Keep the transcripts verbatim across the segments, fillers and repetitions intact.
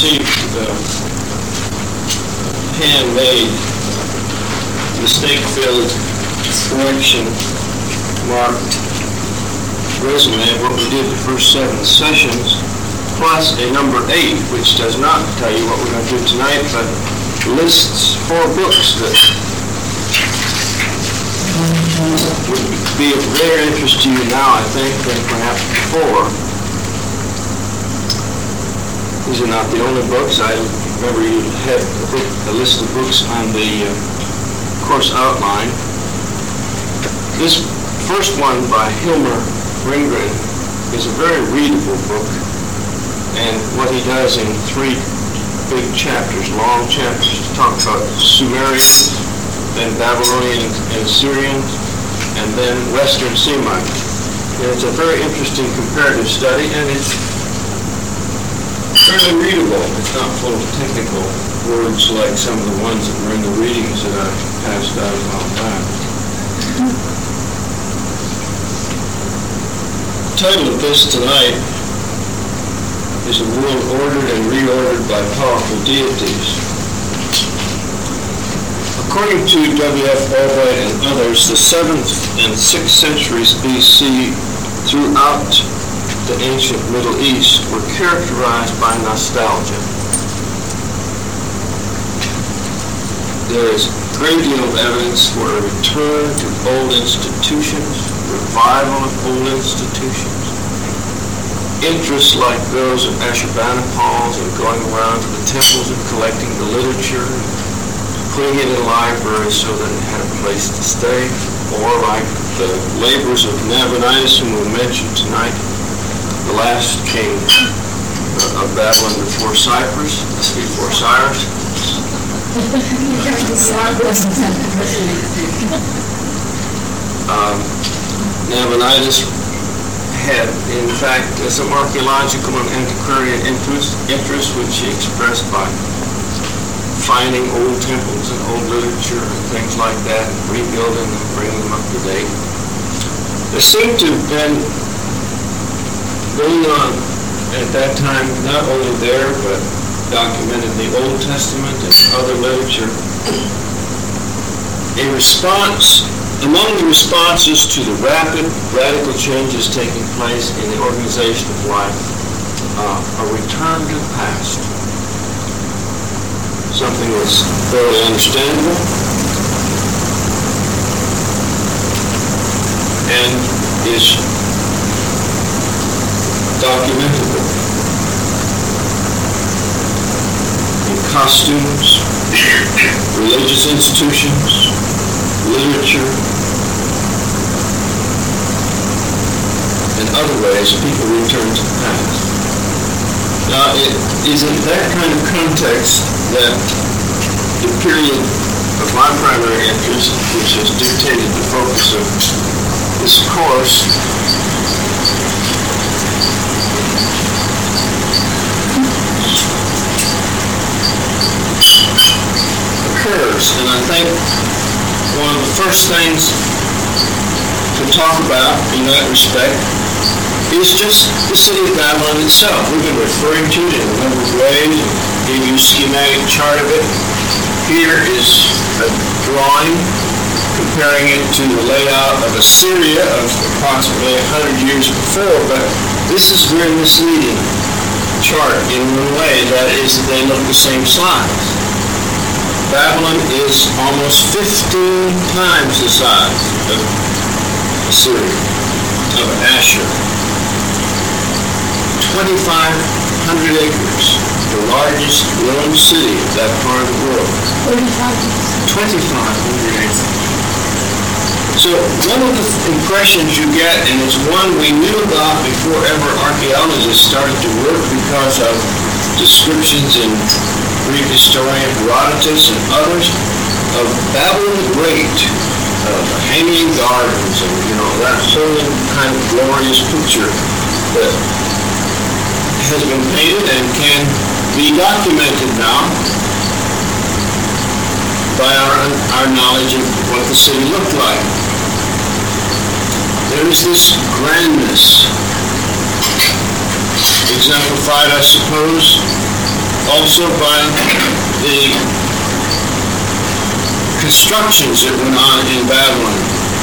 received the handmade, mistake-filled, correction marked resume of what we did the first seven sessions, plus a number eight, which does not tell you what we're going to do tonight, but lists four books that would be of greater interest to you now, I think, than perhaps before. These are not the only books. I remember you had a, book, a list of books on the uh, course outline. This first one by Hilmer Ringgren is a very readable book, and what he does in three big chapters, long chapters, to talk about Sumerians, then Babylonian and Assyrians, and then Western Semite. And it's a very interesting comparative study, and it's fairly readable. It's not full of technical words like some of the ones that were in the readings that I passed out a while back. The title of this tonight is A World Ordered and Reordered by Powerful Deities. According to W F Albright and others, the seventh and sixth centuries B C throughout the ancient Middle East were characterized by nostalgia. There is a great deal of evidence for a return to old institutions, revival of old institutions, interests like those of Ashurbanipals and going around to the temples and collecting the literature, putting it in libraries so that it had a place to stay, or like the labors of Nabonidus, whom we mentioned tonight, the last king of Babylon before Cyprus, before Cyrus. um, Nabonidus had, in fact, some archaeological and antiquarian interest, interest which he expressed by finding old temples and old literature and things like that, and rebuilding them, bringing them up to date. There seemed to have been going on at that time, not only there, but documented in the Old Testament and other literature, a response, among the responses to the rapid, radical changes taking place in the organization of life, uh, a return to the past. Something that's fairly understandable and is documentable in costumes, religious institutions, literature, and other ways people return to the past. Now, it is in that kind of context that the period of my primary interest, which has dictated the focus of this course, occurs. And I think one of the first things to talk about in that respect is just the city of Babylon itself. We've been referring to it in a number of ways, gave you a schematic chart of it. Here is a drawing comparing it to the layout of Assyria of approximately one hundred years before, but this is very misleading chart in one way, that is, they look the same size. Babylon is almost fifteen times the size of Assyria, of Ashur. twenty-five hundred acres, the largest known city of that part of the world. twenty-five hundred acres. So one of the impressions you get, and it's one we knew about before ever archaeologists started to work because of descriptions in Greek historian Herodotus and others, of Babylon the Great, uh, the hanging gardens, and you know, that whole kind of glorious picture that has been painted and can be documented now by our, our knowledge of what the city looked like. There is this grandness, exemplified, I suppose, also by the constructions that went on in Babylon.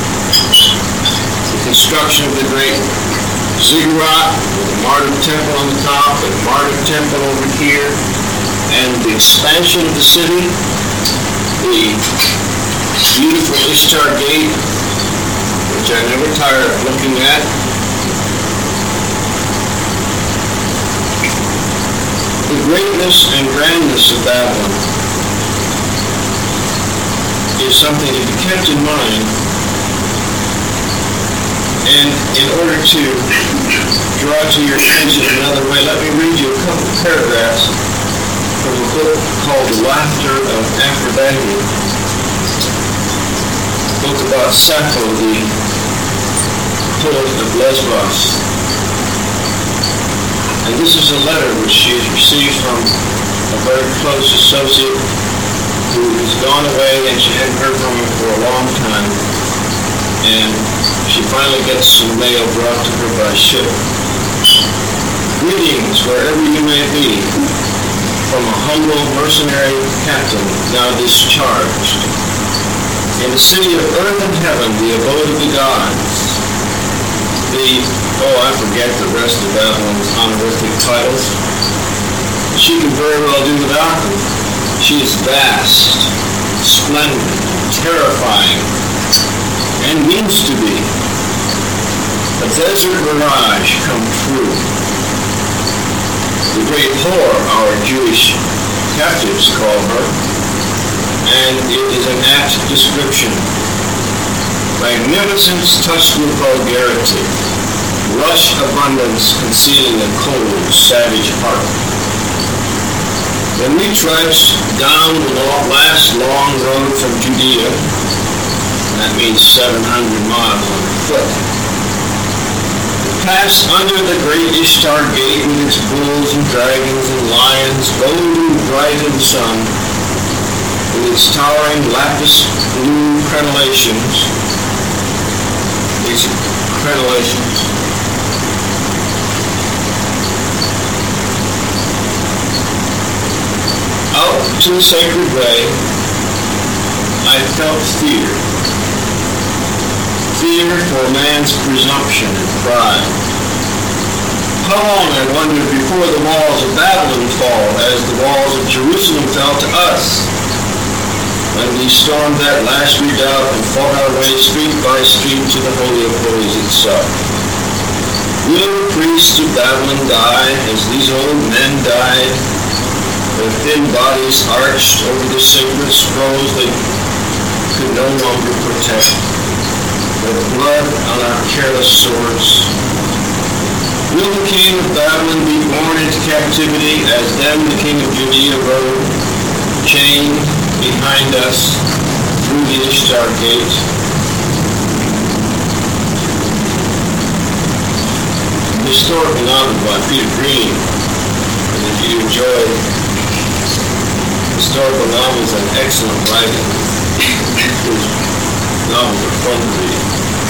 The construction of the great ziggurat, with the Marduk temple on the top, and the Marduk temple over here, and the expansion of the city, the beautiful Ishtar Gate, which I never tire of looking at. The greatness and grandness of Babylon is something to be kept in mind. And in order to draw to your attention another way, let me read you a couple of paragraphs from a book called The Laughter of Aphrodite, a book about Sappho, the poet of Lesbos. And this is a letter which she has received from a very close associate who has gone away, and she hadn't heard from him for a long time. And she finally gets some mail brought to her by ship. Greetings, wherever you may be, from a humble mercenary captain now discharged. In the city of earth and heaven, the abode of the gods, the, oh, I forget the rest of Babylon's honorific titles. She can very well do without them. She is vast, splendid, terrifying, and means to be. A desert mirage come true. The great whore, our Jewish captives call her, and it is an apt description. Magnificence touched with vulgarity, lush abundance concealing a cold, savage heart. When we trudged down the last long road from Judea, that means seven hundred miles on foot, passed under the great Ishtar Gate with its bulls and dragons and lions, golden bright in the sun, with its towering lapis blue crenellations, these crenellations, out to the sacred way, I felt fear. Fear for man's presumption and pride. How long, I wondered, before the walls of Babylon fall as the walls of Jerusalem fell to us, when we stormed that last redoubt and fought our way street by street to the Holy of Holies itself. Will the priests of Babylon die as these old men died, their thin bodies arched over the sacred scrolls they could no longer protect, their blood on our careless swords? Will the king of Babylon be born into captivity as then the king of Judea rode, chained behind us through the Ishtar Gate? A historical novel by Peter Green, and if you enjoy historical novels and excellent writing, his novels are fun to read.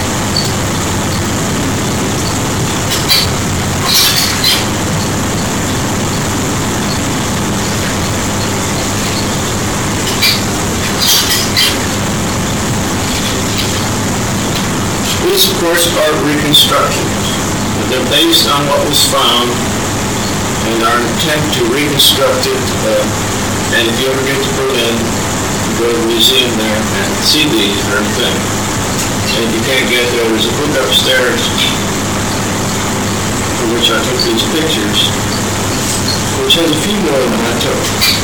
These, of course, are reconstructions. They're based on what was found and our attempt to reconstruct it. Uh, and if you ever get to Berlin, go to the museum there and see these very things. And if you can't get there, there's a book upstairs for which I took these pictures, which has a few more than I took.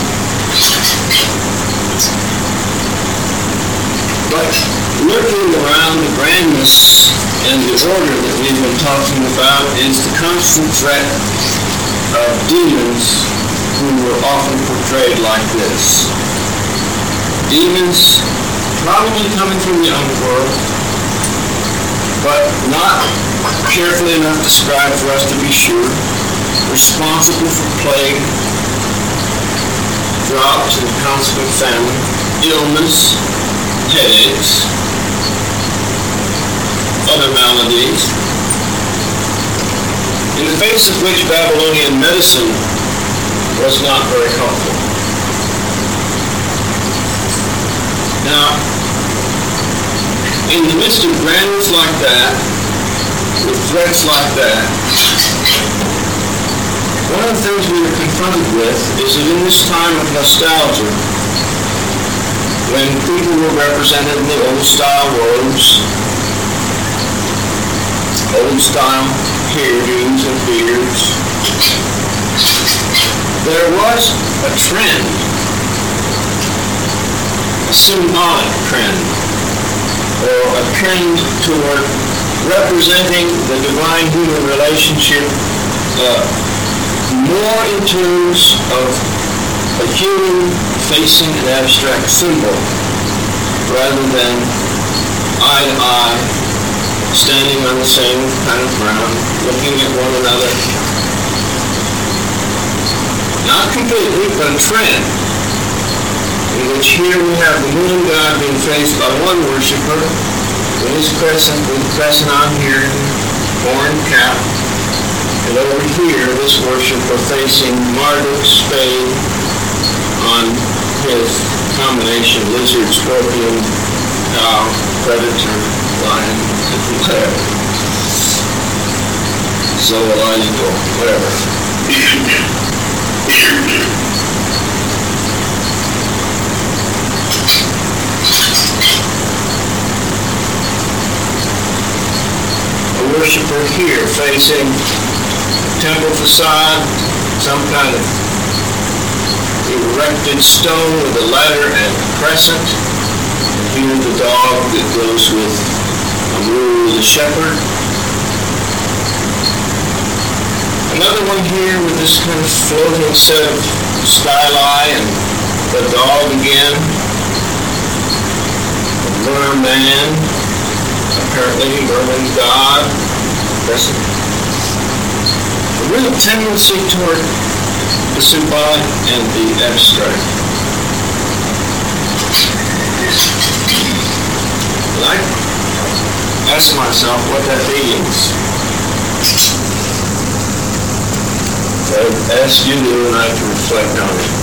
But lurking around the grandness and the order that we've been talking about is the constant threat of demons who were often portrayed like this. Demons probably coming from the underworld, but not carefully enough described for us to be sure, responsible for plague, drought and consequent famine, illness, headaches, other maladies, in the face of which Babylonian medicine was not very helpful. Now, in the midst of grandeurs like that, with threats like that, one of the things we are confronted with is that in this time of nostalgia, when people were represented in the old-style robes, old-style hairdos and beards, there was a trend, a symbolic trend, or a trend toward representing the divine-human relationship uh, more in terms of a human facing an abstract symbol rather than eye to eye, standing on the same kind of ground, looking at one another. Not completely, but a trend in which here we have the moon god being faced by one worshiper with his crescent, with the crescent on here, horn cap, and over here this worshiper facing Marduk's spade on his combination lizard, scorpion, cow, predator, lion, whatever. Zoological, whatever. A worshiper here facing temple facade, some kind of erected stone with a ladder and a crescent. And here the dog that goes with Amru the shepherd. Another one here with this kind of floating set of skyline and the dog again. A merman, apparently merman god. Crescent. A real tendency toward the symbolic and the abstract. And I ask myself what that means. So I ask you tonight to reflect on it.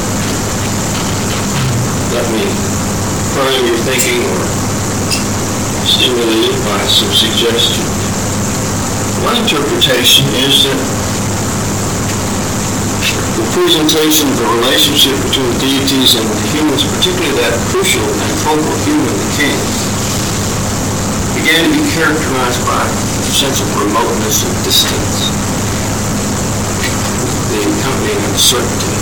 Let me prime your thinking or stimulate it by some suggestion. One interpretation is that the presentation of the relationship between the deities and the humans, particularly that crucial and focal human, the king, began to be characterized by a sense of remoteness and distance, the accompanying uncertainty.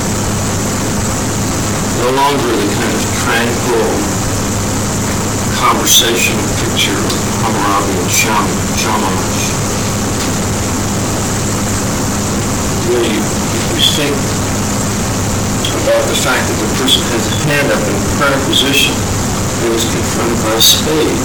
No longer the kind of tranquil, conversational picture of Hammurabi and Shamash. Where you, you think about the fact that the person has a hand up in a prayer position and is confronted by a spade.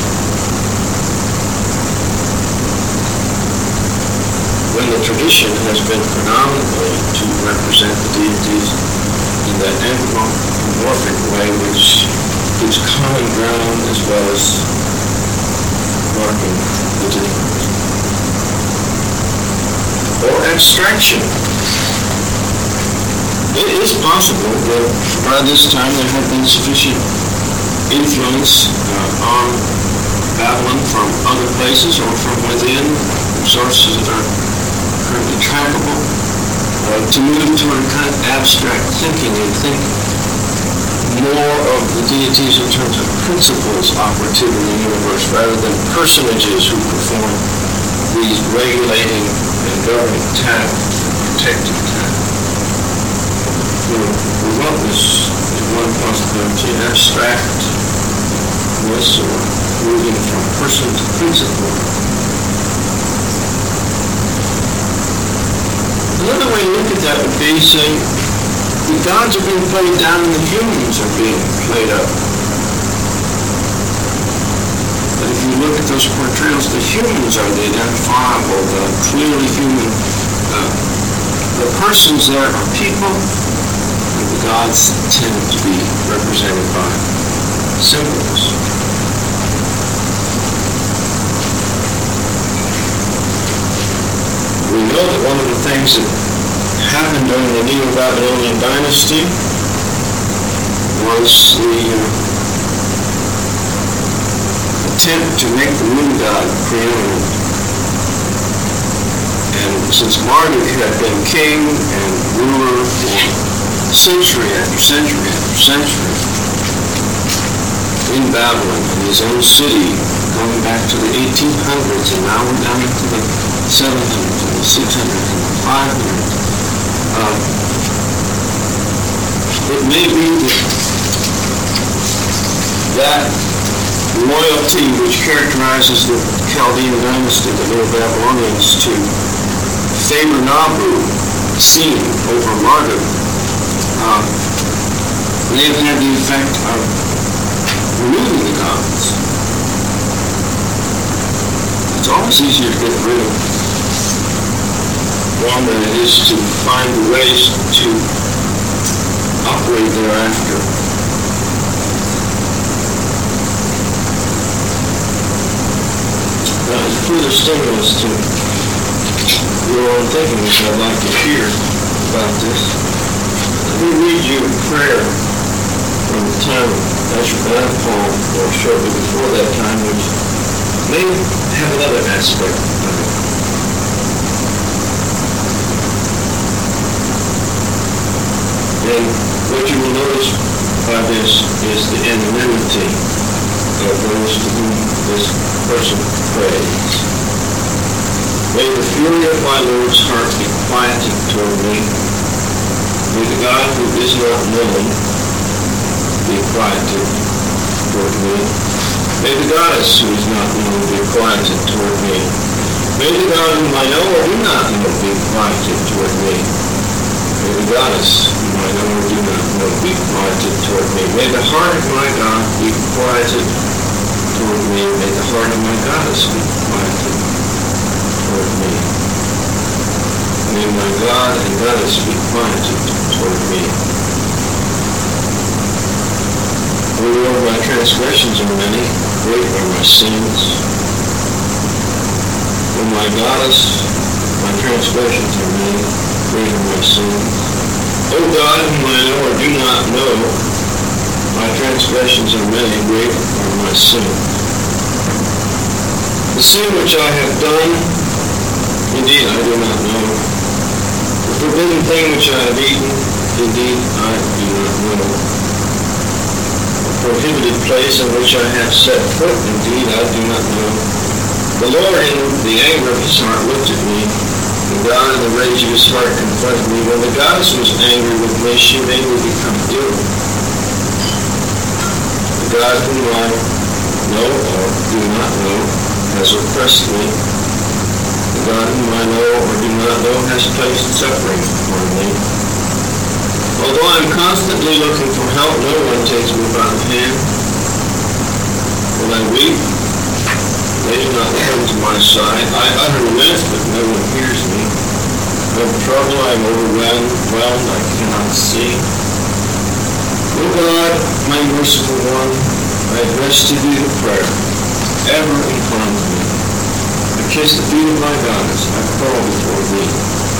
When the tradition has been predominantly to represent the deities in that anthropomorphic way which gives common ground as well as marking the difference. Or abstraction. It is possible that by this time there had been sufficient influence uh, on Babylon from other places or from within, sources that are currently trackable, uh, to move toward a kind of abstract thinking and think more of the deities in terms of principles operative in the universe rather than personages who perform these regulating and governing tasks, protective tasks. For remoteness is one possibility, abstractness or moving from person to principle. Another way to look at that would be saying the gods are being played down and the humans are being played up. But if you look at those portrayals, the humans are the identifiable, the clearly human. Uh, the persons there are people, and the gods tend to be represented by symbols. We know that one of the things that happened during the Neo-Babylonian dynasty was the uh, attempt to make the moon god preeminent. And since Marduk had been king and ruler for century after century after century in Babylon, in his own city, going back to the eighteen hundreds, and now we're down into the seven hundreds and the six hundreds and the five hundreds. Uh, it may be that, that loyalty which characterizes the Chaldean dynasty, the Neo-Babylonians, to favor Nabu, Sin, over Marduk, uh, may have had the effect of removing the gods. It's always easier to get rid of one than it is to find ways to operate thereafter. Now, as a further stimulus to your own thinking, which I'd like to hear about this, let me read you a prayer from the time of Ashurbanipal, or shortly before that time, which may have another aspect of it. And what you will notice by this is the anonymity of those to whom this person prays. May the fury of my Lord's heart be quieted toward me. May the God who is not known be quieted toward me. May the goddess who is not known be quieted toward me. May the God whom I know or do not know be quieted toward me. May the goddess whom I know or do not know be quieted toward me. May the heart of my God be quieted toward me. May the heart of my goddess be quieted toward me. May my God and goddess be quieted toward me. O Lord, my transgressions are many, great are my sins. O my goddess, my transgressions are many, great are my sins. O God, whom I know or do not know, my transgressions are many, great are my sins. The sin which I have done, indeed I do not know. The forbidden thing which I have eaten, indeed I do not know. Prohibited place in which I have set foot, indeed I do not know. The Lord in the anger of his heart looked at me, and God in the rage of his heart confronted me. When the goddess was angry with me, she made me become ill. The God whom I know or do not know has oppressed me. The God whom I know or do not know has placed suffering upon me. Although I am constantly looking for help, no one takes me by the hand. When I weep, they do not come to my side. I utter lament, but no one hears me. I am troubled, I am overwhelmed, whelmed, I cannot see. O God, my merciful one, I address to thee the prayer, ever incline to me. I kiss the feet of my goddess, I crawl before thee.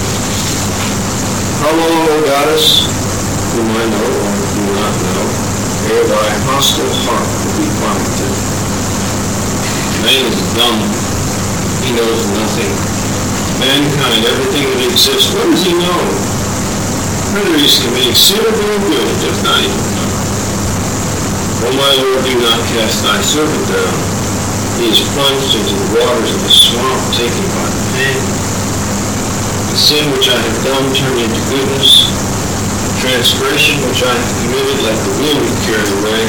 How long, O goddess, whom I know or do not know, ere thy hostile heart will be quieted? Man is dumb. He knows nothing. Mankind, everything that exists, what does he know? Whether he is committing sin or doing good, he does not even know. O my Lord, do not cast thy servant down. He is plunged into the waters of the swamp, taken by the hand. The sin which I have done turn into goodness. Transgression which I have committed, let the wind carry away.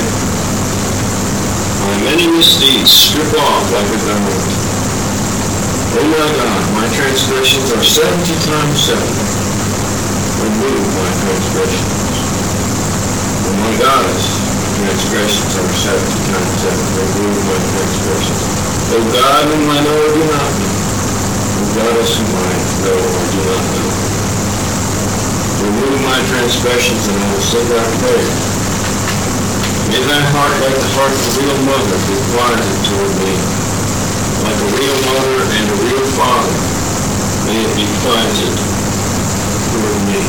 My many misdeeds strip off like a garment. O my God, my transgressions are seventy times seven. Remove my transgressions. O my goddess, transgressions are seventy times seven. Remove my transgressions. O God, whom I know or do not know. O goddess, whom I know or do not know. Remove my transgressions, and I will sing thy praise. May thy heart, like the heart of a real mother, be quieted toward me. Like a real mother and a real father, may it be quieted toward me.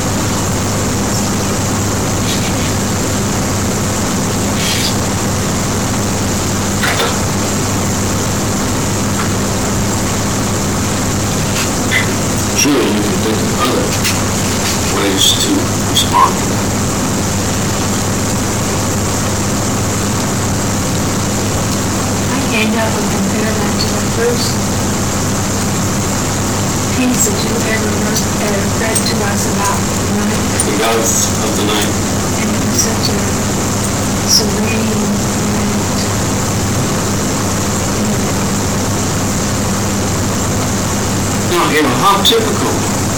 Surely you can think of other ways to respond to that. I can't help but compare that to the first piece that you ever wrote, uh, read to us about the night. The gods of the night. And it was such a serene night. Now, you know, how typical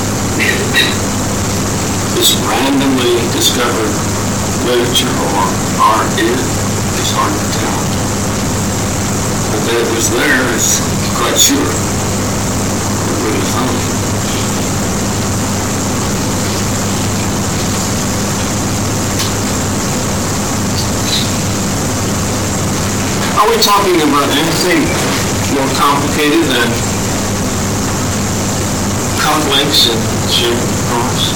this randomly discovered literature or art is, it's hard to tell. But that it was there, it's quite sure. It really found it. Are we talking about anything more complicated than cufflinks and shaving cross?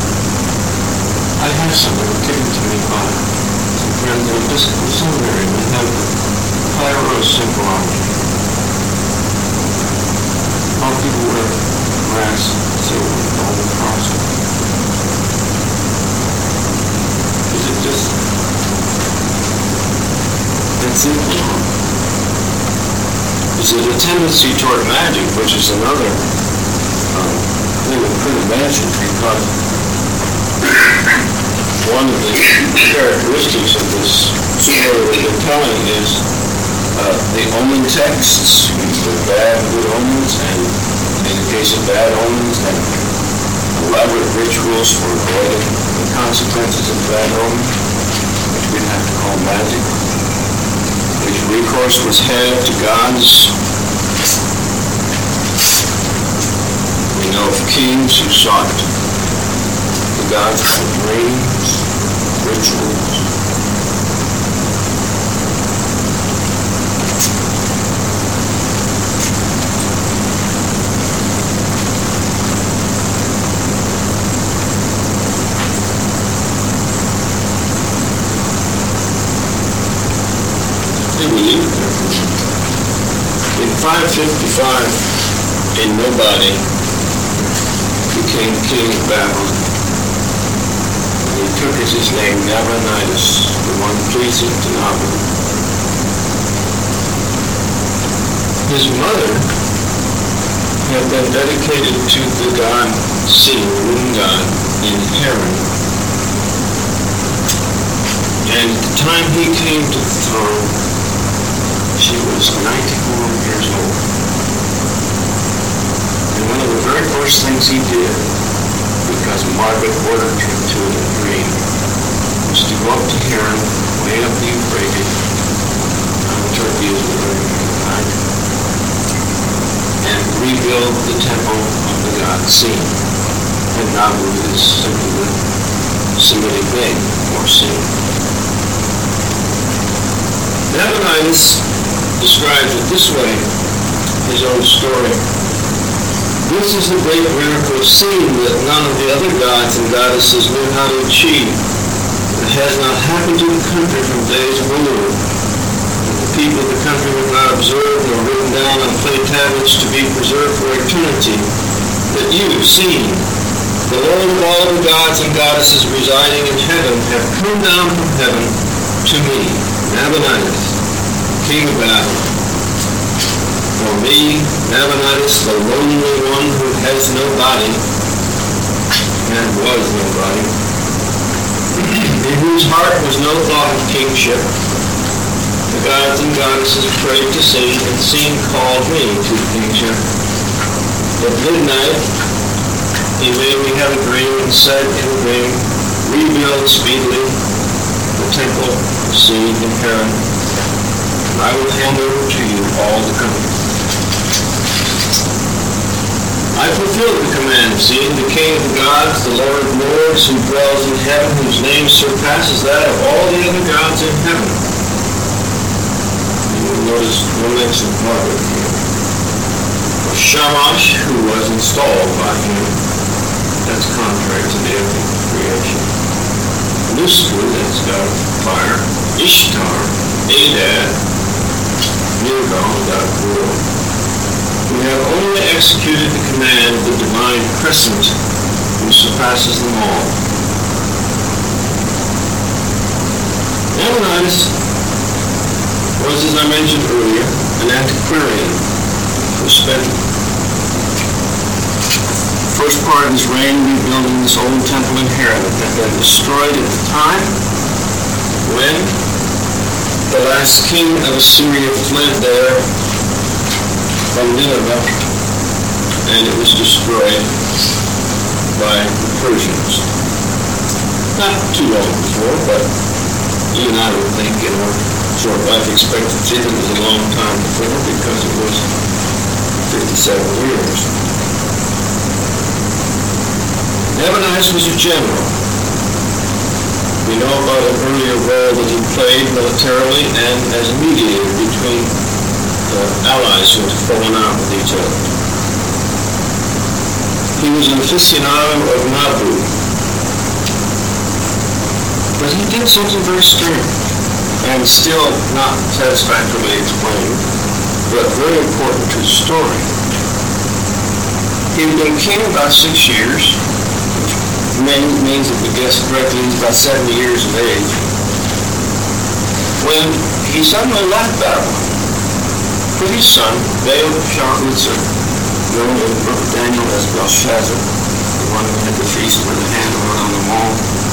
I have some that were given to me by some friends of Episcopal Seminary that have Cairo symbology. All people wear brass, silver, and golden crosses. Is it just that simple? Is it a tendency toward magic, which is another um, thing we could imagine, because one of the characteristics of this story we've been telling is uh, the omen texts, the bad and good omens, and in the case of bad omens, and elaborate rituals for avoiding the consequences of bad omens, which we'd have to call magic, which recourse was had to gods. We know of kings who sought the gods for dreams, rituals. They believed it. In five fifty-five, a nobody became king of Babylon. He took as his name Nabonidus, the one pleasing to Nabu. His mother had been dedicated to the god Sin, the moon god, in Haran. And at the time he came to the throne, she was ninety-four years old. And one of the very first things he did, because Margaret ordered him to in a dream, was to go up to Haran, way up the Euphrates, on Turkey as we're learning tonight, and rebuild the temple of the god Sin. And Nabu is simply the Semitic name for Sin. Nabonidus describes it this way, his own story. This is the great miracle of seeing that none of the other gods and goddesses knew how to achieve. It has not happened to the country from days of old. The people of the country have not observed nor written down on clay tablets to be preserved for eternity. That you, seeing the Lord of all the gods and goddesses residing in heaven, have come down from heaven to me, Nabonidus, king of Babylon. For me, Nabonidus, the lonely one who has no body, and was no body, in whose heart was no thought of kingship, the gods and goddesses prayed to Sin, and Sin called me to kingship. At midnight, he made me have a dream, and said in a dream, rebuild speedily the temple of Sin in Haran, and I will hand over to you all the country. I fulfilled the command of Sin, the king of the gods, the Lord of lords, who dwells in heaven, whose name surpasses that of all the other gods in heaven. You will notice no mention of Margaret here. For Shamash, who was installed by him that's contrary to the ethic of creation. Nusku, that's God of fire. Ishtar, Adad, Nirgal, God of war. We have only executed the command of the divine crescent, who surpasses them all. Nabonidus was, as I mentioned earlier, an antiquarian who spent the first part of his reign rebuilding this old temple in Herod that had been destroyed at the time when the last king of Assyria fled there from Nineveh, and it was destroyed by the Persians. Not too long before, but you and I would think in our short life expectancy that was a long time before, because it was fifty-seven years. Nabonidus was a general. We know about an earlier role that he played militarily and as a mediator between the allies who had fallen out with each other. He was an aficionado of Nabu, but he did something very strange and still not satisfactorily explained, but very important to the story. He had been king about six years, which means, if we guess correctly, he's about seventy years of age, when he suddenly left Babylon. Put his son, Baal-Shalmaneser, known in the book of Daniel as Belshazzar, the one who had the feast where the hand went on the wall,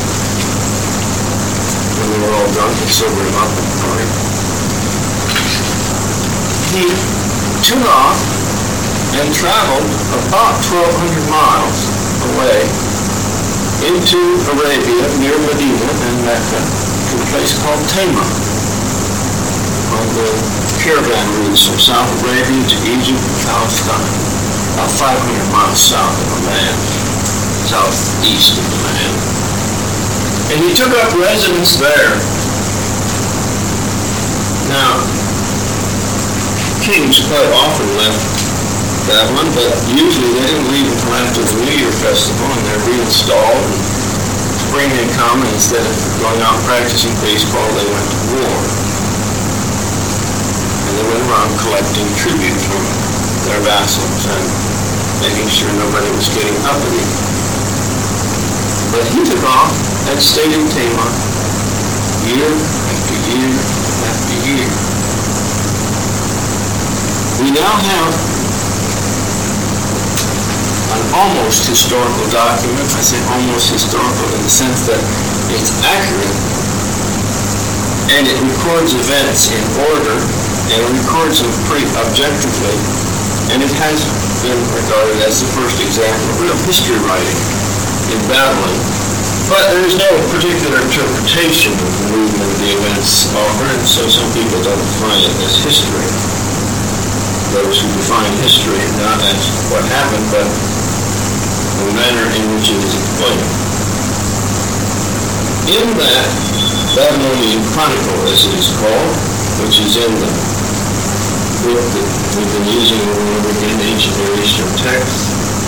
when they were all drunk and sobered him up at the party. He took off and traveled about twelve hundred miles away into Arabia, near Medina and Mecca, to a place called Tamar, on the caravan routes from South Arabia to Egypt and Palestine, about five hundred miles south of Amman, southeast of Amman. And he took up residence there. Now, kings quite often left Babylon, but usually they didn't leave until after the New Year festival, and they're reinstalled. And spring had come, and instead of going out practicing baseball, they went to war. And they went around collecting tribute from their vassals and making sure nobody was getting uppity. But he took off and stayed in Tamar year after year after year. We now have an almost historical document. I say almost historical in the sense that it's accurate, and it records events in order, and it records them pretty objectively, and it has been regarded as the first example of real history writing in Babylon. But there is no particular interpretation of the movement of the events offered, and so some people don't define it as history. Those who define history not as what happened, but the manner in which it is explained. In that Babylonian Chronicle, as it is called, which is in the book that we've been using over and over again, ancient Near Eastern texts,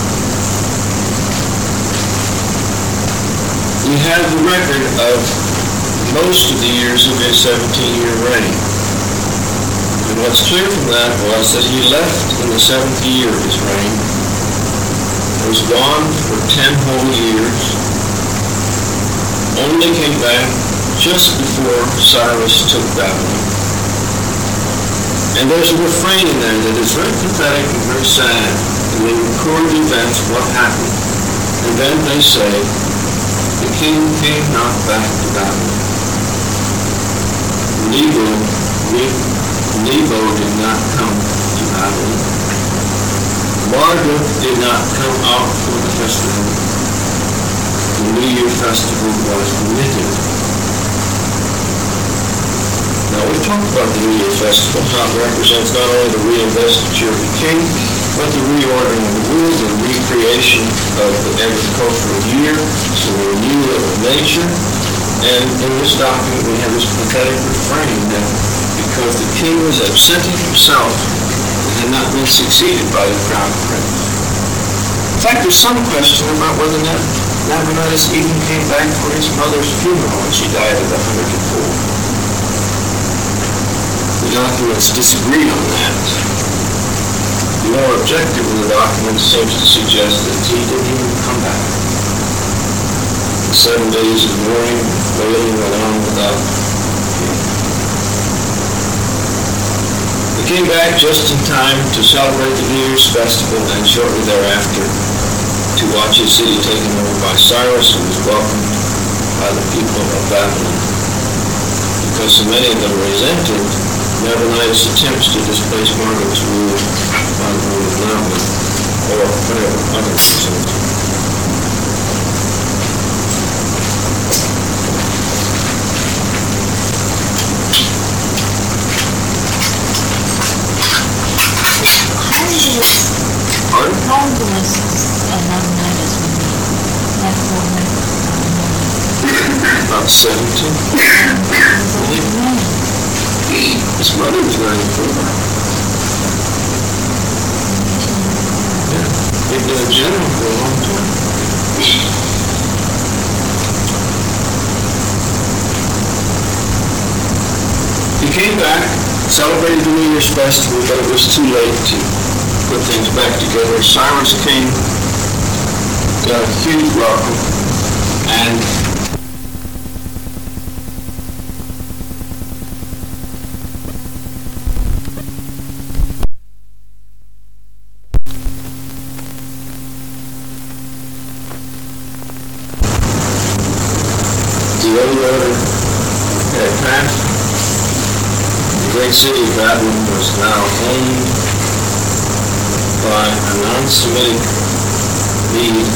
we have the record of most of the years of his seventeen-year reign. And what's clear from that was that he left in the seventh year of his reign, was gone for ten whole years, only came back just before Cyrus took Babylon. And there's a refrain in there that is very pathetic and very sad. And they record the events, what happened. And then they say, the king came not back to Babylon. Nebo, Nebo did not come to Babylon. Marduk did not come out for the festival. The New Year festival was omitted. Now, we've talked about the New Year festival, how it represents not only the reinvestiture of the king, but the reordering of the world and recreation of the agricultural year, so the renewal of nature. And in this document, we have this pathetic refrain that because the king was absenting himself, and had not been succeeded by the crown prince. fact, there's some question about whether Nab- Nabonidus even came back for his mother's funeral when she died at one hundred four. The documents disagree on that. The more objective of the document seems to suggest that he didn't even come back. The seven days of mourning, wailing went on without him. He came back just in time to celebrate the New Year's festival and shortly thereafter to watch his city taken over by Cyrus, who was welcomed by the people of Babylon. Because so many of them resented Nabonidus' attempts to displace Marduk's rule by the rule of Nabon, or whatever other reasons. Pardon? How old was uh, Nabonidus when he left for About seventeen. His mother was ninety-four. Yeah, he'd been a general for a long time. He came back, celebrated the New Year's festival, but it was too late to put things back together. Cyrus came, got a huge welcome, and the old order had passed. The great city of Babylon was now owned by a non-Semitic lead.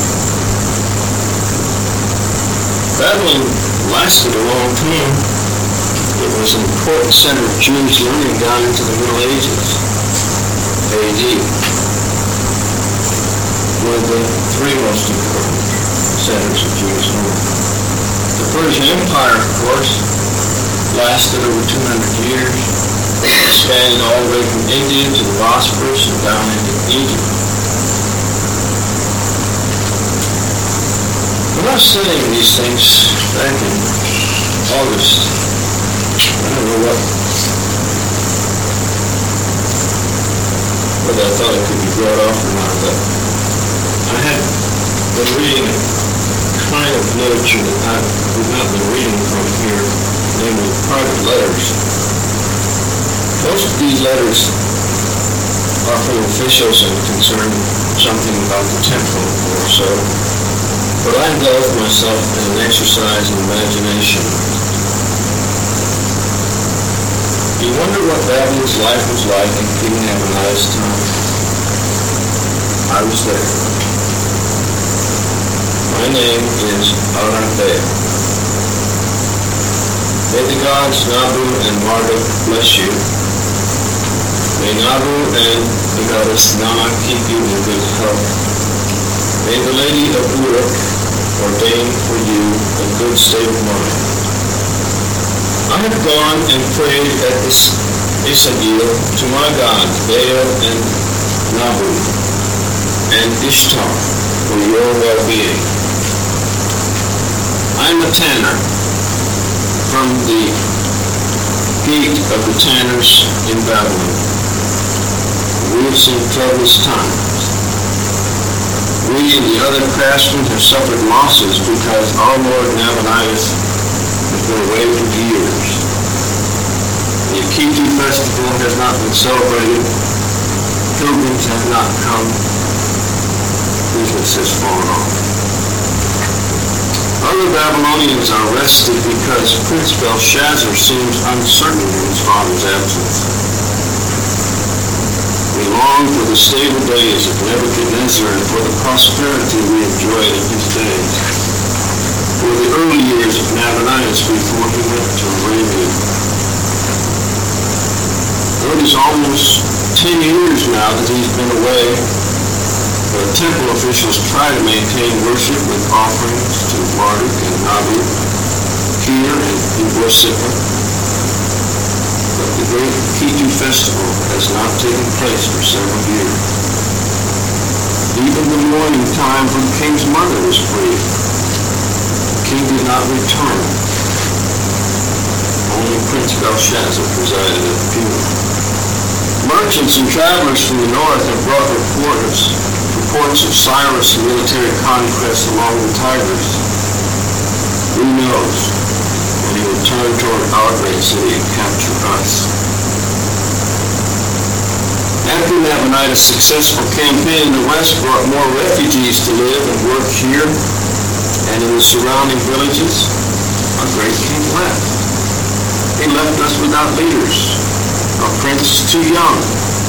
Babylon lasted a long time. It was an important center of Jewish learning down into the Middle Ages, A D. One of the three most important centers of Jewish learning. The Persian Empire, of course, lasted over two hundred years. It expanded all the way from India to the Bosphorus and down into Egypt. When I was studying these things back in August, I don't know what, whether I thought it could be brought off or not, but I had been reading a kind of literature that I have not been reading from here, namely private letters. Most of these letters are from officials and concern something about the temple or so, but I indulged myself in an exercise in imagination. You wonder what Babylon's life was like in King Nabonidus' time? I was there. My name is Arabea. May the gods Nabu and Marduk bless you. May Nabu and the goddess Nama keep you in good health. May the Lady of Uruk ordain for you a good state of mind. I have gone and prayed at this Isagil to my gods Baal and Nabu and Ishtar for your well-being. I am a tanner from the gate of the tanners in Babylon. We have seen troublous times. We and the other craftsmen have suffered losses because our Lord Nabonidus has been away for years. The Akitu festival has not been celebrated. Pilgrims have not come. Business has fallen off. Other Babylonians are rested because Prince Belshazzar seems uncertain in his father's absence. We long for the stable days of Nebuchadnezzar and for the prosperity we enjoyed in his days. For the early years of Nabonidus before he went to Arabia. Though it is almost ten years now that he's been away, the temple officials try to maintain worship with offerings to Marduk and Nabu here and in Borsippa. But the great Akitu festival has not taken place for several years. Even the mourning time for the king's mother was brief. The king did not return. Only Prince Belshazzar presided at the funeral. Merchants and travelers from the north have brought reports, reports of Cyrus' military conquest along the Tigris. Who knows when he will turn toward our great city and capture us? After Nabonidus' successful campaign, the west brought more refugees to live and work here, and in the surrounding villages, our great king left. He left us without leaders. Our prince is too young.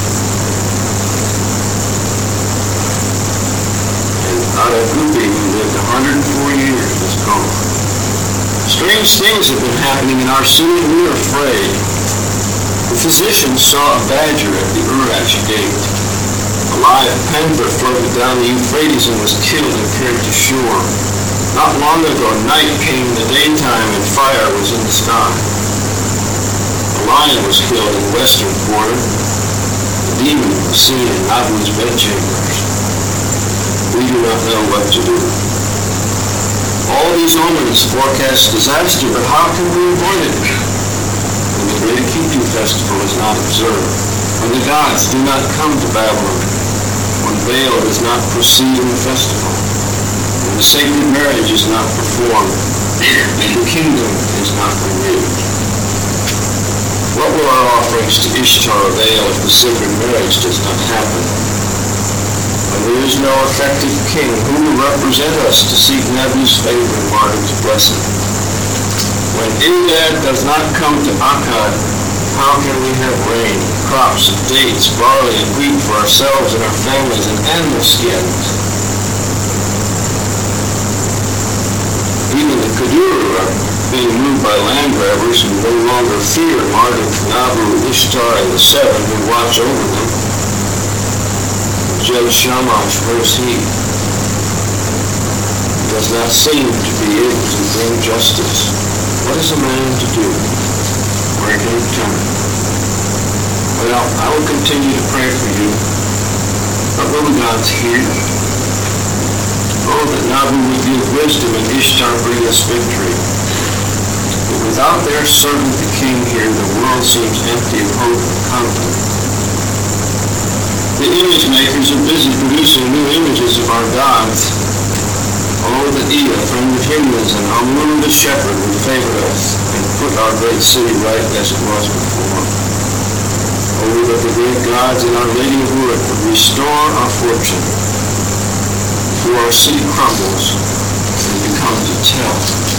And Adagupi, who lived one hundred four years, is gone. Strange things have been happening in our city, and we are afraid. The physicians saw a badger at the Urash gate. A live panther floated down the Euphrates and was killed and carried to shore. Not long ago, night came in the daytime and fire was in the sky. A lion was killed in the western quarter. The demon was seen in Nabu's bedchambers. We do not know what to do. All these omens forecast disaster, but how can we avoid it? When the Great Keeping Festival is not observed, when the gods do not come to Babylon, when Baal does not proceed in the festival, when the sacred marriage is not performed, and the kingdom is not renewed. What will our offerings to Ishtar avail if the sacred marriage does not happen? When there is no effective king, who will represent us to seek Nebu's favor and Marduk's blessing? When Eldad does not come to Akkad, how can we have rain, crops of dates, barley, and wheat for ourselves and our families, and animal skins? Even the Kedur are being moved by land grabbers who no longer fear Marduk, Nabu, Ishtar, and the seven who watch over them. Judge Shamash, where's he? He does not seem to be able to bring justice. What is a man to do? Where can he turn? Well, I will continue to pray for you. But will the gods hear? Oh, that Nabu would give wisdom and Ishtar bring us victory. But without their servant the king here, the world seems empty of hope and confidence. The image makers are busy producing new images of our gods. Oh, that Ea, friend of Himnas, and Amun the shepherd would favor us and put our great city right as it was before. Oh, that the great gods and Our Lady of Uruk would restore our fortune before our city crumbles and becomes a tell.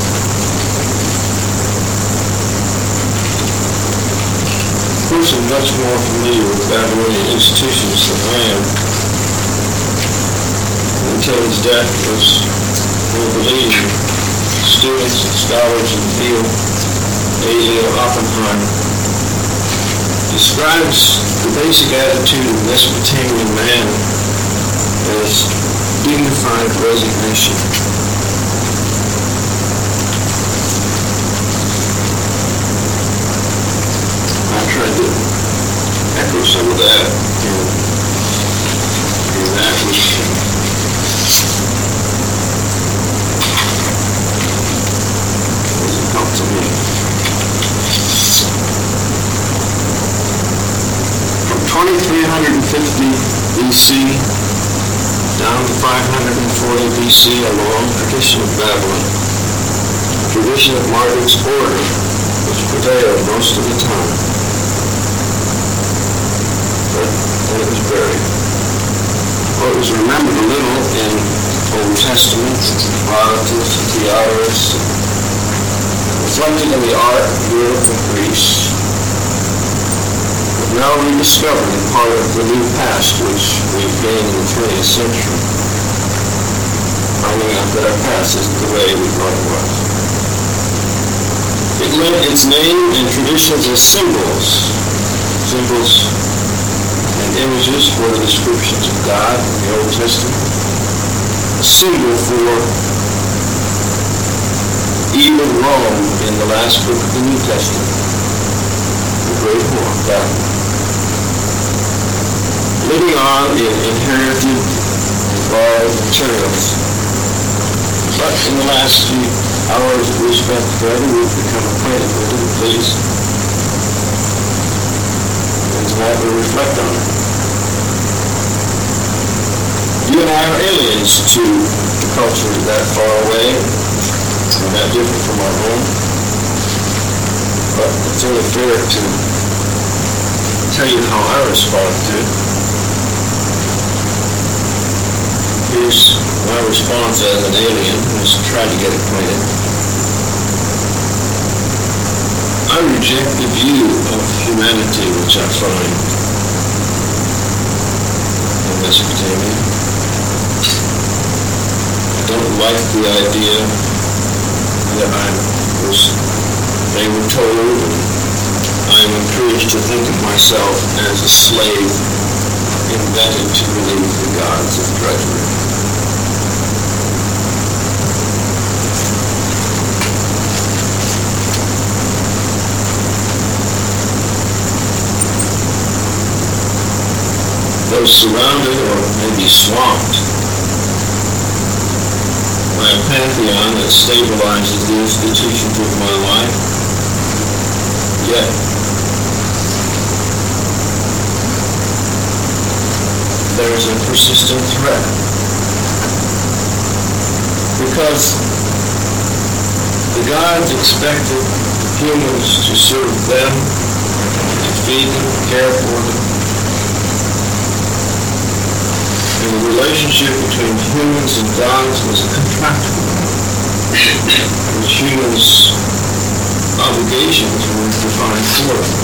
A person much more familiar with Babylonian institutions than I am. Until his death was one of the leading students and scholars in the field, A L Oppenheimer, describes the basic attitude of Mesopotamian man as dignified resignation. Tried to echo some of that in, in that which doesn't come to me. From twenty-three fifty B C down to five hundred forty B C, a long tradition of Babylon, a tradition of Marduk's order, which prevailed most of the time. And it was buried. Well, it was remembered a little in Old Testament, Herodotus, Theodorus, reflected in the art of Europe and Greece, but now rediscovered in part of the new past which we gained in the twentieth century, finding out that our past isn't the way we thought it was. It lent its name and traditions as symbols, symbols and images for the descriptions of God in the Old Testament, a symbol for even Rome in the last book of the New Testament, the Great War of Babylon. Living on in inherited and borrowed materials. But in the last few hours that we spent together, we've become acquainted with it, please. And tonight we reflect on it. You and I are aliens to the culture that far away, and that different from our own. But it's only fair to tell you how I respond to it. Here's my response as an alien who's trying to get acquainted. I reject the view of humanity which I find in Mesopotamia. I don't like the idea that I was, they were told, and I am encouraged to think of myself as a slave invented to relieve the gods of drudgery. Those surrounded or maybe swamped by a pantheon that stabilizes the institutions of my life, yet there is a persistent threat. Because the gods expected humans to serve them, to feed them, care for them. And the relationship between humans and gods was a contractual one, which humans' obligations were defined for them.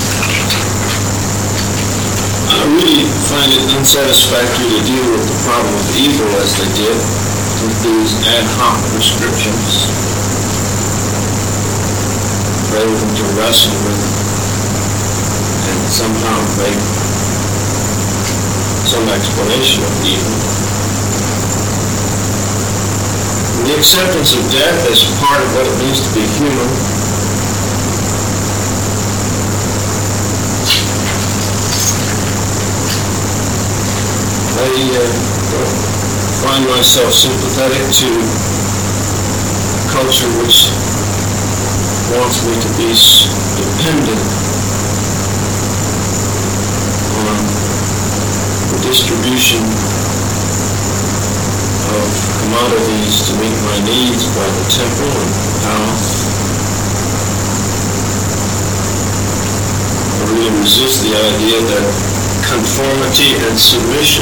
I really find it unsatisfactory to deal with the problem of evil as they did, with these ad hoc prescriptions, rather than to wrestle with and somehow make some explanation of evil. The acceptance of death as part of what it means to be human I uh, find myself sympathetic to a culture which wants me to be dependent on the distribution of commodities to meet my needs by the temple and palace. I really resist the idea that conformity and submission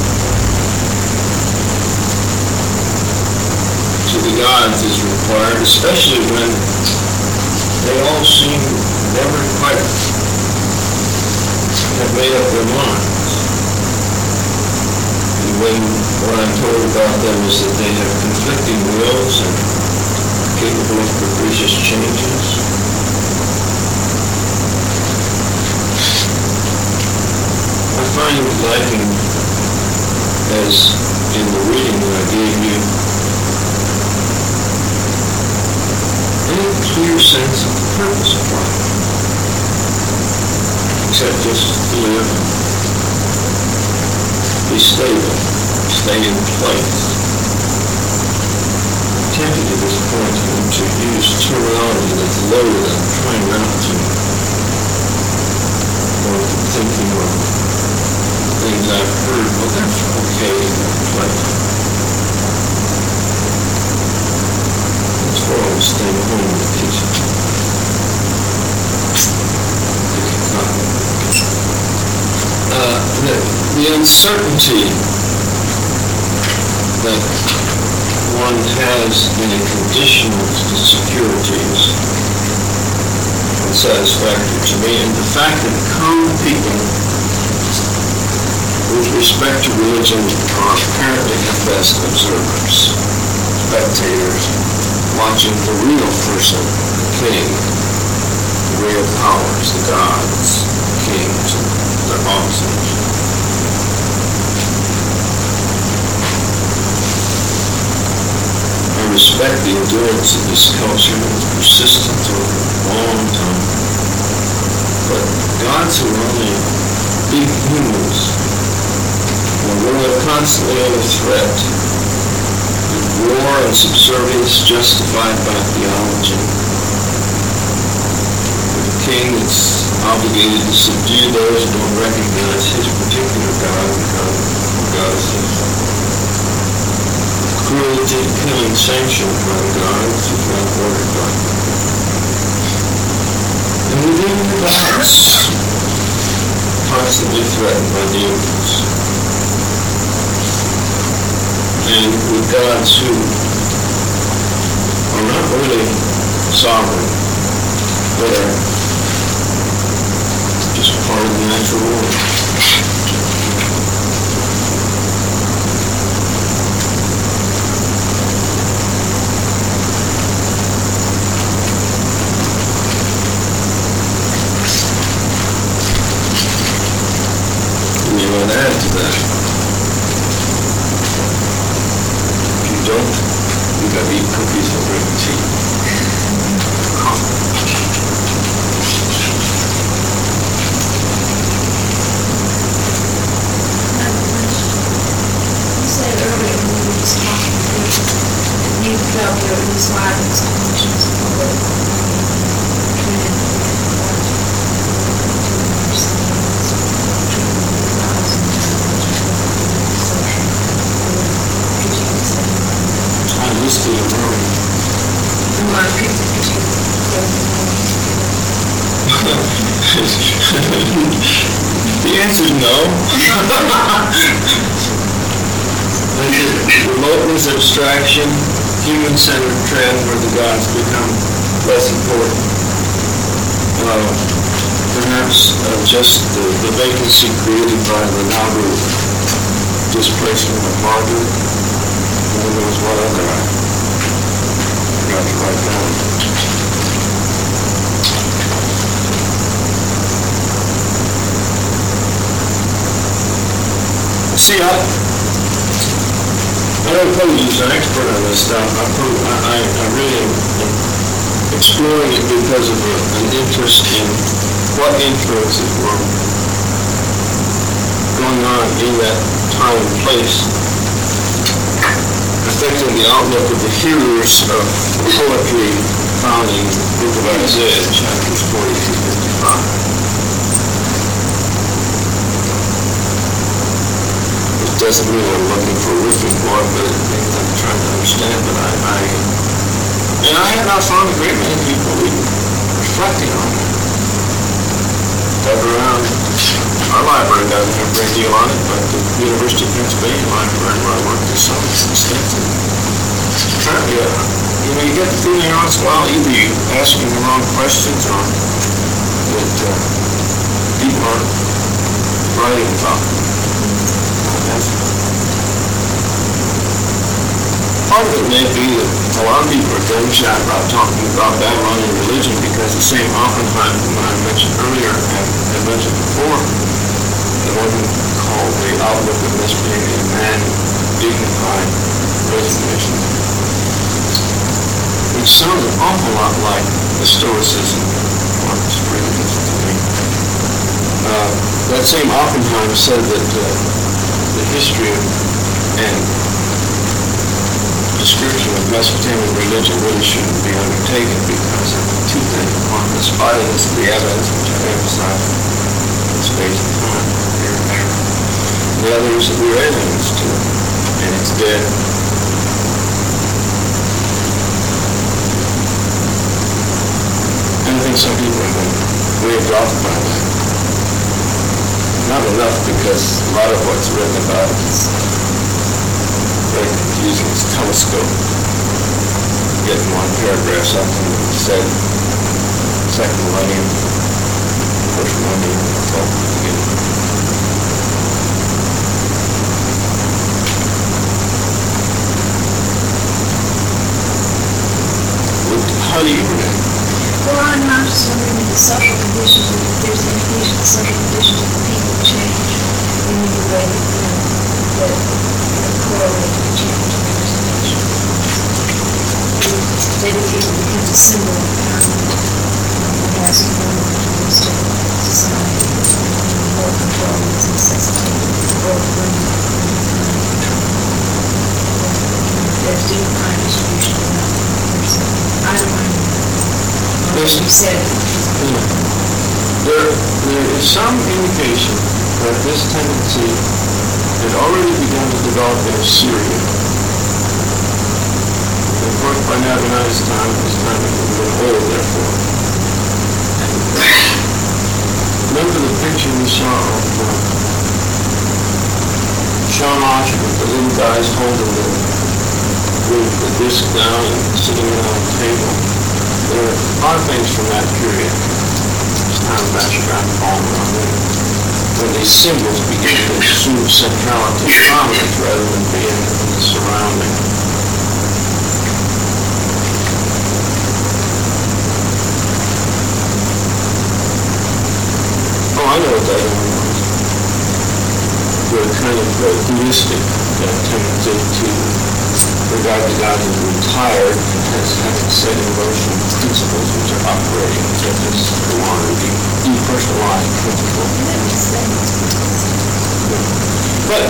to the gods is required, especially when they all seem never quite have made up their minds. And when what I'm told about them is that they have conflicting wills and are capable of capricious changes. I find it lacking, as in the reading that I gave you, any clear sense of the purpose of life, except just to live, be stable, stay in place. I'm tempted at this point to use terminology that's lower than trying not to, or thinking of things I've heard, well, that's okay, but it's for all to stay home in the kitchen. Uh, the, the uncertainty that one has in a conditional securities is unsatisfactory to me, and the fact that common people with respect to religion are apparently at best observers, spectators, watching the real person, the king, the real powers, the gods, kings, and their officers. I respect the endurance of this culture and its persistence over a long time, but gods who are only big humans When we live constantly under threat, with war and subservience justified by theology, with a king that's obligated to subdue those who don't recognize his particular God because God is his. Cruelty, killing sanctioned by the gods is not ordered by God. And within the gods, constantly threatened by demons. And with gods who are not really sovereign, but are just part of the natural world. You want to add to that? If you don't, you got to eat cookies and drink tea. You said earlier when you were talking that you felt there was violence conscience for I listed a room. The answer is no. Remoteness, abstraction, human-centered trend where the gods become less important. Uh, perhaps uh, just the, the vacancy created by the Nauvoo displacement of Margaret. And then there was one other I forgot to write down. See, I, I don't pose as an expert on this stuff. I, pose, I, I, I really am exploring it because of a, an interest in what influences were going on in that time and place, affecting the outlook of the hearers of poetry found in the book of Isaiah, chapters forty through fifty-five. It doesn't mean I'm looking for a whipping boy, but it means I'm trying to understand. But I, I and I have not found a great many people even reflecting on it. Dug around. Our library doesn't have a great deal on it, but the University of Pennsylvania library where I work to some extent. Apparently, uh, you know, you get the feeling once in a while either you're asking the wrong questions or that uh, people aren't writing about them. Part of it may be that a lot of people are gun-shy about talking about Babylonian religion because the same Oppenheim, whom I mentioned earlier and had mentioned before, the one who called the outlook of this being a man-dignified resignation, which sounds an awful lot like the Stoicism Marcus Aurelius to me. Uh, that same Oppenheim said that uh, the history of, and description of Mesopotamian religion really shouldn't be undertaken because of two things. One, the spottiness of the evidence, which I emphasize in space and time, here and there. And the other is that we're aliens to it, and it's dead. And I think some people have been waved off by that. Not enough, because a lot of what's written about it is very confusing. It's telescope. Get in one paragraph something that was said second millennium, first millennium, twelfth beginning. How do you read? Well, I'm not just wondering if the social conditions, if there's an indication the social conditions of the people change in any way that, you know, that that correlate to the change in representation. Maybe it becomes a symbol of power that has more influence to society, more control is necessitated, or There's- you said. There, there is some indication that this tendency had already begun to develop in Syria. Of course, by Nabonidus' time, it was time that would have been old, therefore. Remember the picture we saw of uh, Shamash with the little guys holding the, with the disc down and sitting on the table? There are things from that period. It's time of Ashram Palmer on there, when these symbols begin to assume centrality and prominence rather than being in the surrounding. Oh, I know what that one was. The kind of uh, dualistic uh, tendency to regard the God as retired as having set in motion principles which are operating, such as the one or the depersonalized principle. That makes sense. But,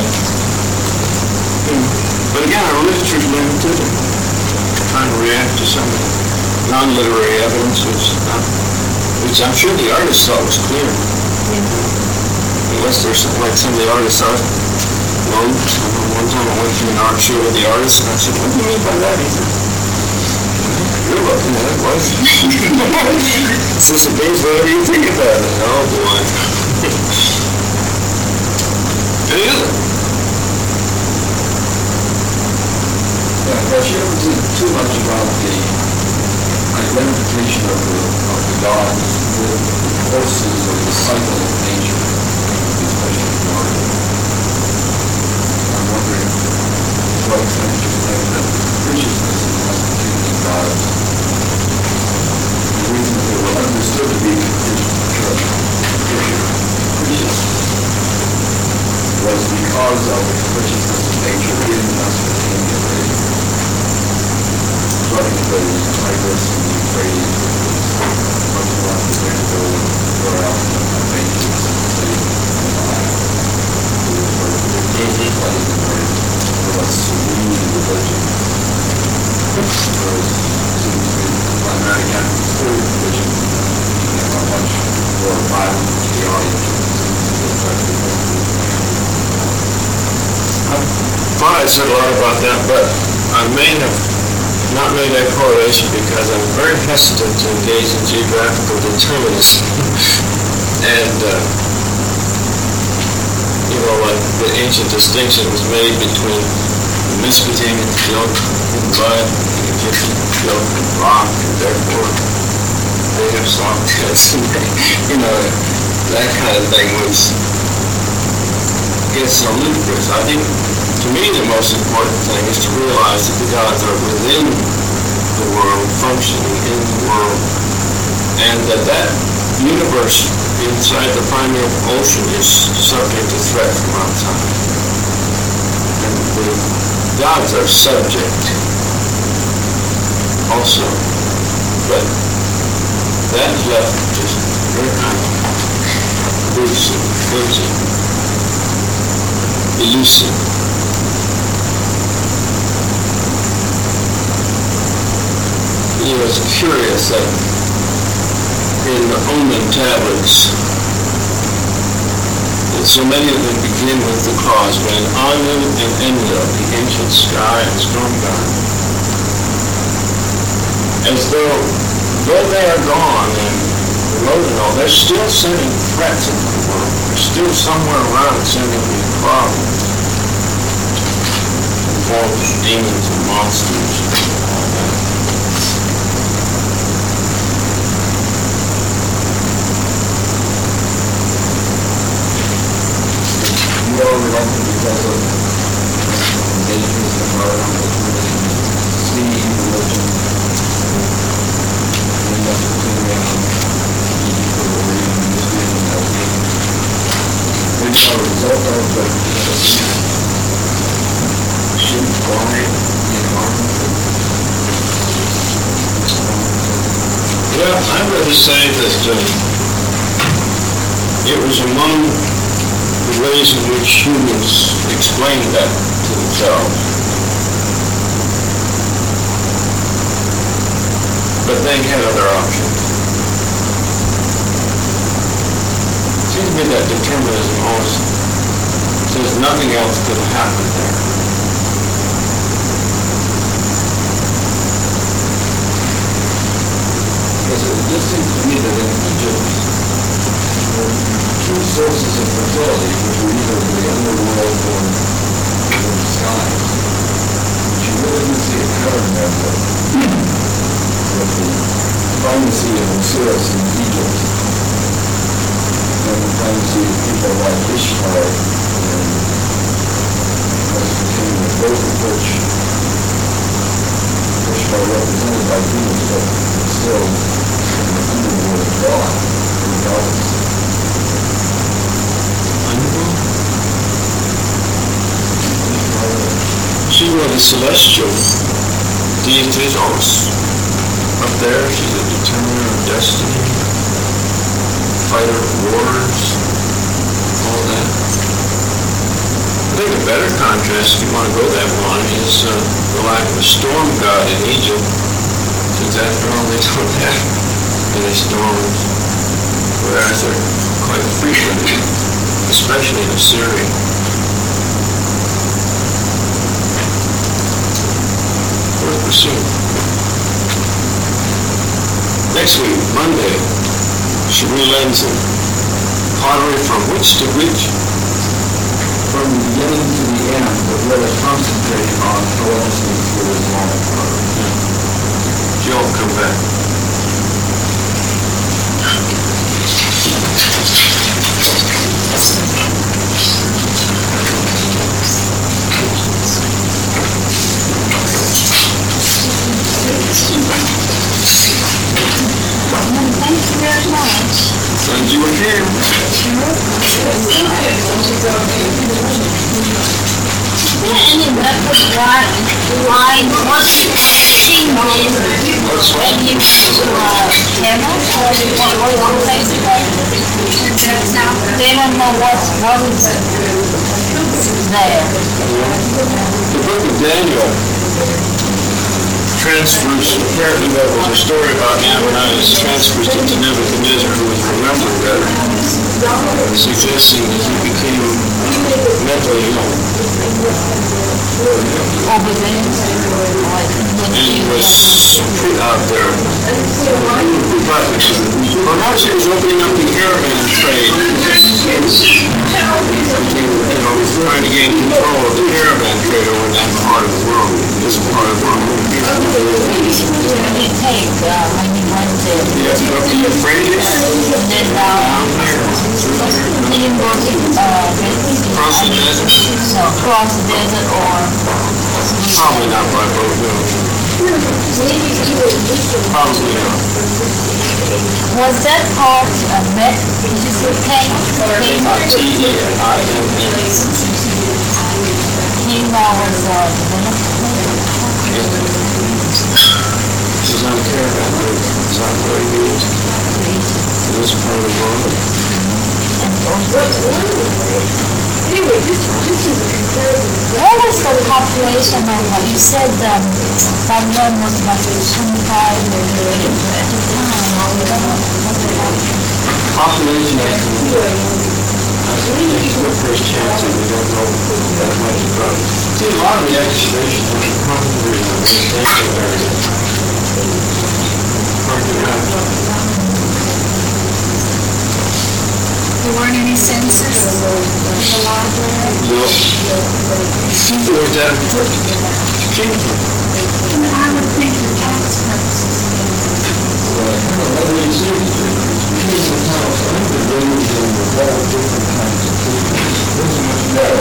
but again, our literature is limited, and trying to react to some non-literary evidence which, not, which I'm sure the artist thought was clear. Yeah. Unless there's something like some of the artists are. Well, one time I went to an art show with the artist, and I said, "What do you mean by that?" He said, "You're looking at it, what?" Since the days, what do you think about it? Oh, boy. It isn't. Yeah, well, she never did too much about the identification of the, of the gods with the forces or the cycle of nature, especially in art. I'm wondering to what extent you think that the capriciousness of the Mesopotamian gods, the reason that they were understood to be capricious was because of the capriciousness of nature in Mesopotamia, really. Starting with the Tigris and the Euphrates, much more unpredictable, where else the nations of the city and the land. It was very predictable, like a very, very serene religion. Whereas, it seems to be, climatic atmospheric religion, you know, a much more violent to the audience. It seems to be affected. I thought I said a lot about that, but I may have not made that correlation because I'm very hesitant to engage in geographical determinism. And, uh, you know, like the ancient distinction was made between the Mesopotamian built in mud, the Egyptian built in rock, and therefore they have soft heads. You know, that kind of thing was, gets so ludicrous. I think, to me, the most important thing is to realize that the gods are within the world, functioning in the world, and that that universe inside the primary ocean is subject to threat from outside. And the gods are subject also, but that is left just very kind of loose and flimsy, elusive. You know, it's curious that in the Omen tablets, that so many of them begin with the clause, when Anu and Enlil, the ancient sky and storm god, as though, though they are gone and eroded and all, they're still sending threats into the world. They're still somewhere around sending these problems, forms of demons and monsters and all that. More reluctant because of nature's environment, sea, religion, and that's what's around Egypt or even Israel and Algeria. Maybe a result of the sheep flying in environment. Well, I'd rather say that uh, it was among the ways in which humans explain that to themselves. But they had other options. me, that determinism always says nothing else could have happened there. Because it just seems to me that in Egypt, there are two sources of fertility, which were either the underworld or the skies. But you really do see a pattern there with, with the primacy of Osiris in Egypt, and the primacy of people like Ishtar in Mesopotamia, both of which Ishtar represented by Venus, but still in the underworld of God, or goddess. She was a celestial deity, always up there. She's a determiner of destiny, fighter of wars, all that. I think a better contrast, if you want to go that one, is uh, the lack of a storm god in Egypt, since after all they don't have any storms, whereas they're quite frequent, especially in Assyria. Worth pursuing. Next week, Monday, Cherie Lenzen. Pottery from which to which? From the beginning to the end, but really concentrate on Hellenistic through Islamic pottery. Jill, come back. Thank you very much. Glad you were here. Any method line, line was seen when you uh, camera, what what what place they don't know what what is there. The book of Daniel transfers, apparently that was a story about Nabonidus, transfers it to Nebuchadnezzar, who was remembering that, suggesting that he became mentally ill. Over there, like And he was put out there. Perhaps he was opening up the caravan trade. You know, trying to gain control of the caravan trade over that part of the world, this part of the world. you take uh, when you went there. You have to go, are you afraid of it? And then uh, you didn't go to uh, Cross the desert? no, cross the desert or Probably not by boat, no. Probably not. was that part uh, met? Did you say Cain? T E I N N. Cain was uh, She's on caravan route. It's not very good. In this part of the world. Anyway, this, this is a comparative. What was the population of, uh, you said um, Babylon was about twenty-five million at the time, or we don't know what the Population estimate. I think it's the first chance that we don't know that much about it. See, a lot of the excavations are concentrated in the residential area. There weren't any census in the library? No. Or that came from. I would think for tax purposes. Well, I kind of love what you say, because the house, I think the rooms and the whole different kinds of food. Wasn't much better.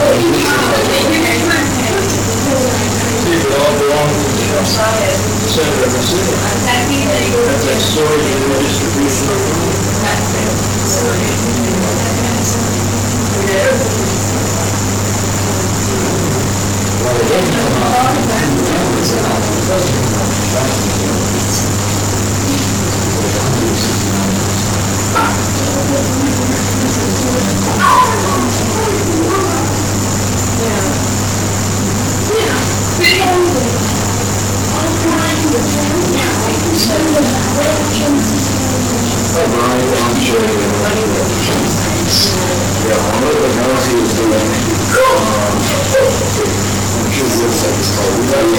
See, it all belongs to the center of the city. That's that storage and distribution of food. Well, it didn't come out. Oh, Brian, I'm sure. Yeah, one of the girls he was doing, um, I'm sure the website is called, we got